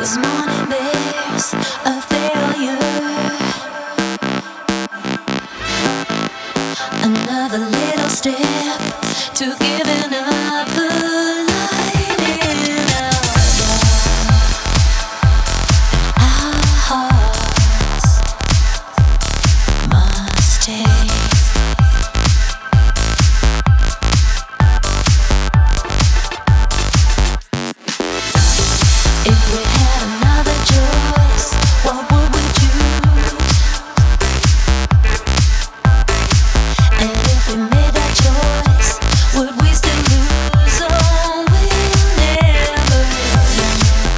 'Cause morning bears a failure. Another little step to giving up the lighting out. Our hearts must take. If we had another choice, what would we choose? And if we made that choice, would we still lose? Oh, we'll never know.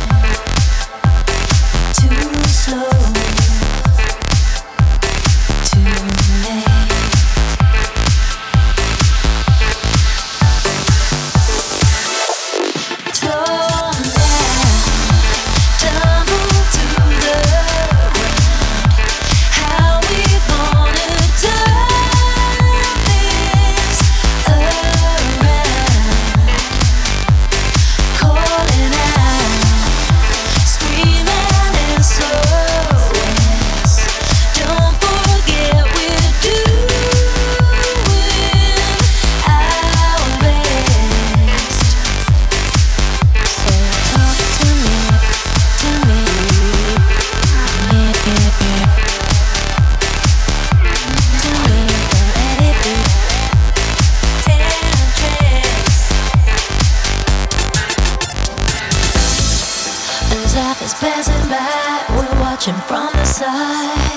Too slow, too late. Torn down, tumble to the ground. How we gonna turn this around? Calling out, screaming SOS. Don't forget we're doing our best. So talk to me, let it be temptress. As life is passing by, we're watching from the side.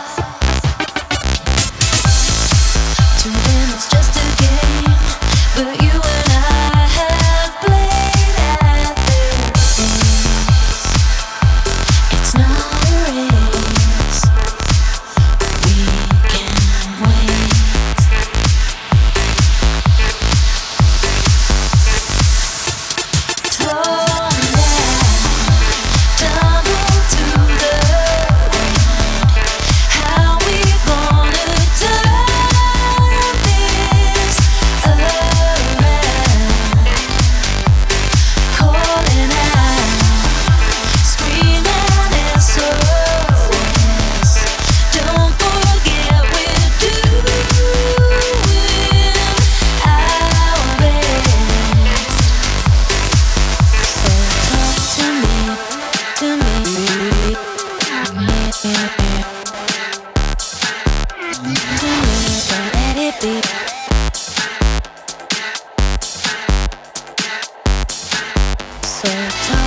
To them it's just a game, but you and I have played at this. It's not a race. We can wait. Torn down, tumble to the ground. How we gonna turn this around? Calling out, screaming SOS. Don't forget we're doing our best. So talk to me, don't let it be. So talk